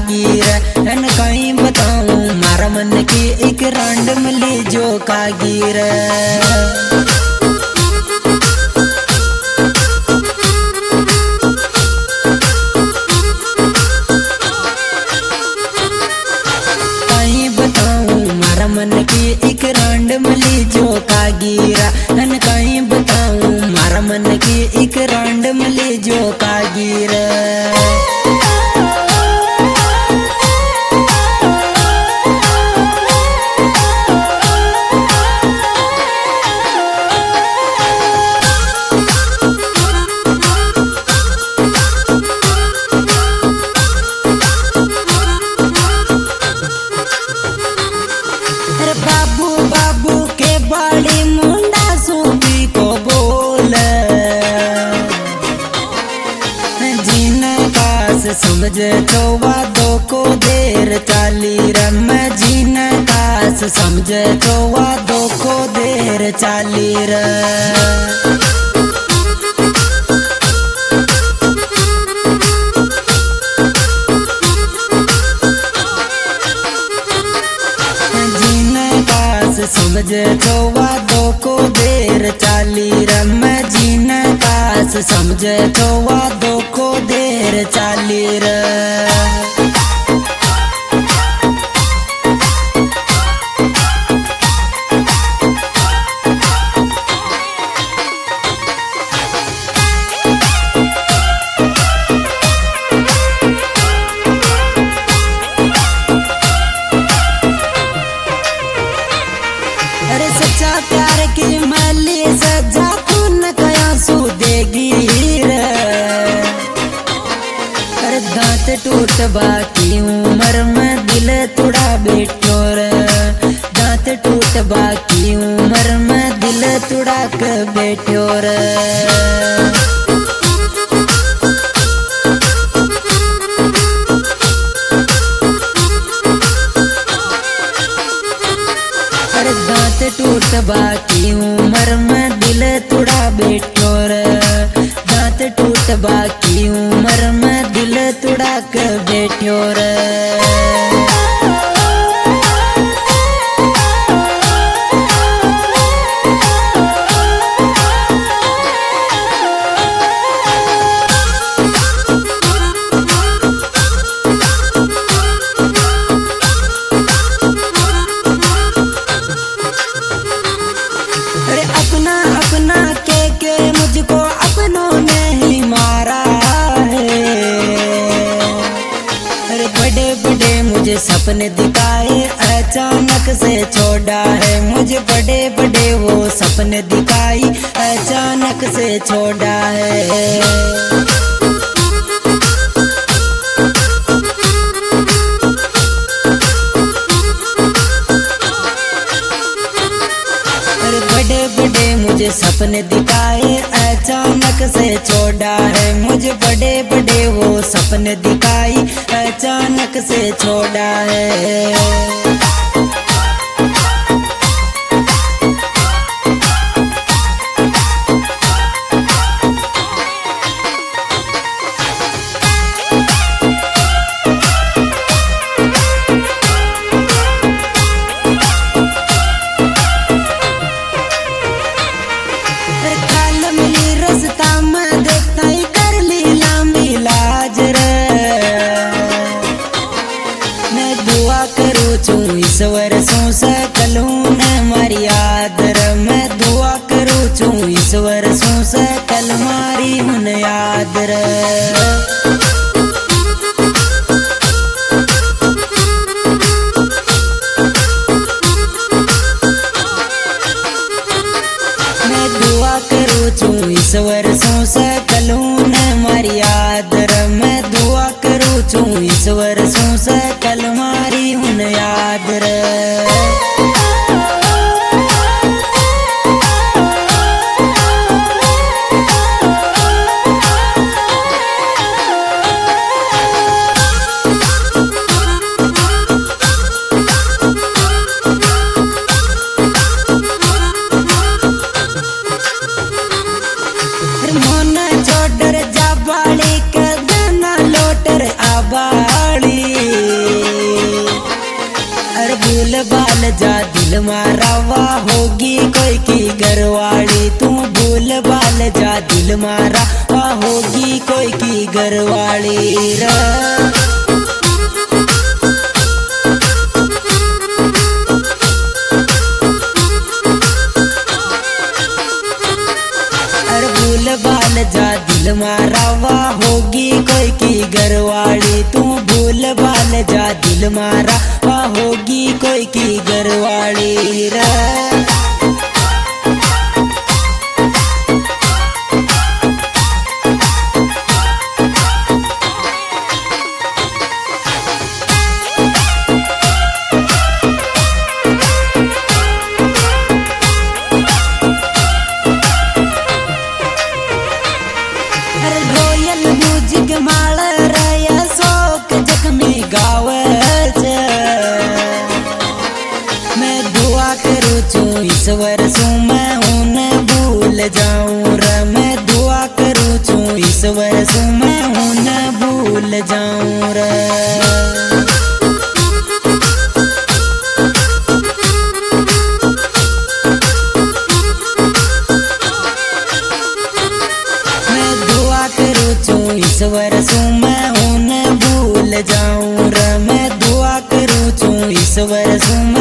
कागीर न कहीं बताऊं मारा मन की एक रांड मिली जो कागीर। मन की एक रांड मिली जो कागीरा न कहीं बताऊं मारा मन की एक रांड मिली जो कागीरा। बाबू बाबू के बड़ी मुंडा सूबी को बोल जीने कास समझ चौवा दो को देर चाली रम जीने कास समझ चौवा दो को देर चाली र। समझ चौवा दो को देर चाली रम जीना कास समझ चौवा दो को देर चाली र। अरे सच्चा प्यार की मली सजा तू न कया सू देगी रे। अरे दांत टूट बाकी उम्र में दिल तुड़ा बैठो रे। दांत टूट बाकी उम्र में दिल तुड़ा के बैठो रे। दांत टूट बाकी उम्र में दिल तुड़ा बैठो रे। दांत टूट बाकी उम्र में दिल तुड़ा के बैठो रे। अपना के मुझको अपनों ने ही मारा है। अरे बड़े बड़े मुझे सपने दिखाए अचानक से छोड़ा है। मुझे बड़े बड़े वो सपने दिखाई अचानक से छोड़ा है। बड़े बड़े मुझे सपने दिखाए अचानक से छोड़ा है। मुझे बड़े बड़े वो सपने दिखाई अचानक से छोड़ा है। ईश्वर सो सकलूं न मारी याद र। मैं दुआ करूं छू ईश्वर सो सकल मारी हुन याद र। मैं दुआ करूं छू ईश्वर सो सकलूं न मारी याद र। मैं दुआ करूं छू ईश्वर सो सकल मारी हुन याद र। मोना मारा वाह होगी कोई की घरवाली, तू भूल बाल जा दिल मारा वाह होगी कोई की घरवाली रे। बाल जा दिल मारा वाह होगी कोई की घरवाली, तू भूल बाल जा दिल मारा वाह होगी कोई की घरवाली रे। माल रया शोक जख्मी गावे छे, मैं दुआ करूँ छू ईश्वर सु मैं उन्हें भूल जाऊं रे। मैं दुआ करूँ छू ईश्वर सु मैं उन्हें भूल जाऊं रे। ईश्वर सु मैं उन्हें भूल जाऊं रे। मैं दुआ करूँ छू ईश्वर सु